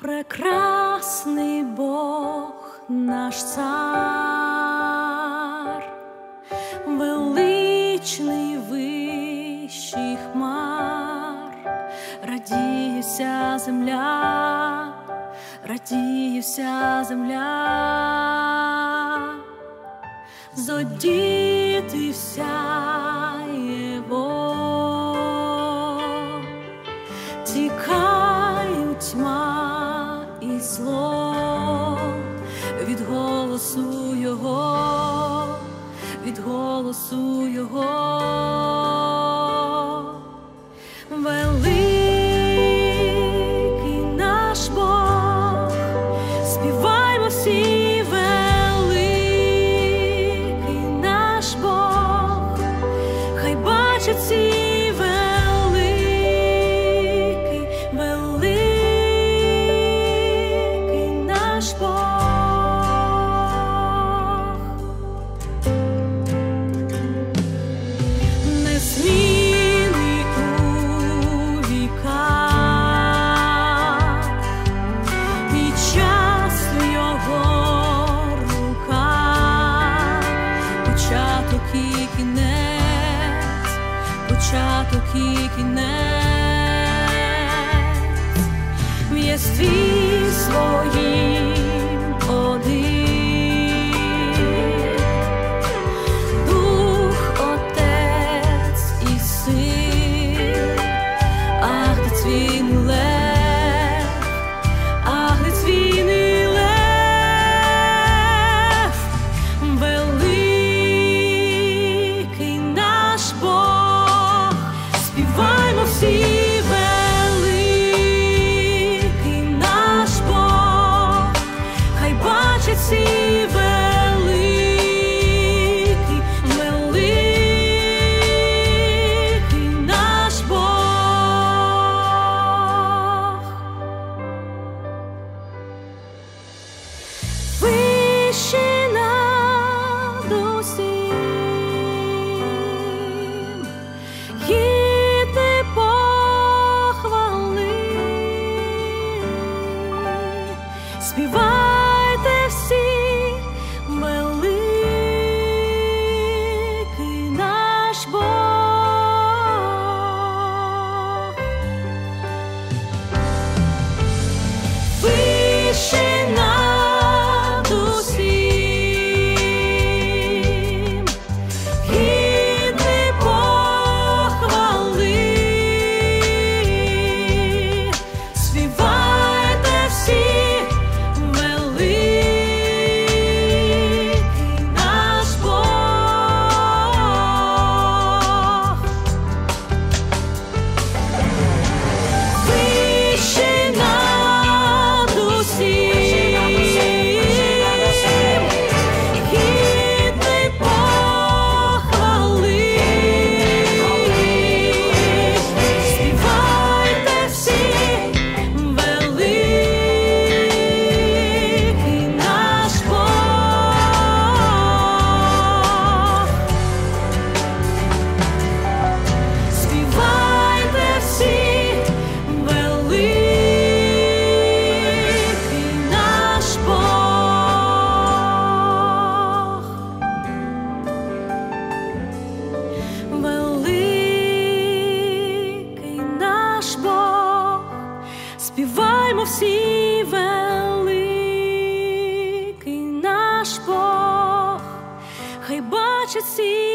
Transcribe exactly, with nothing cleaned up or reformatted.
Прекрасний Бог наш цар, величний вищий хмар, радіє вся земля, радіє вся земля, зодіти всяє Бог, тікають тьма і зло від голосу Його, від голосу Його. Великий наш Бог, співаймо всі, великий наш Бог, хай бачать всі. Початок і кінець, в єстві своїм один, Дух, Отець і Син. Ах, де цвіний лев, ах, де цвіний лев, великий наш Бог. Співаймо всі, великий наш Бог, хай бачать всі, великий, великий наш Бог. Вищий над усім, співайте всі, великий наш Бог. Вищий над усім, гідний похвали, співайте всі. Співаймо всі, великий наш Бог, хай бачать всі.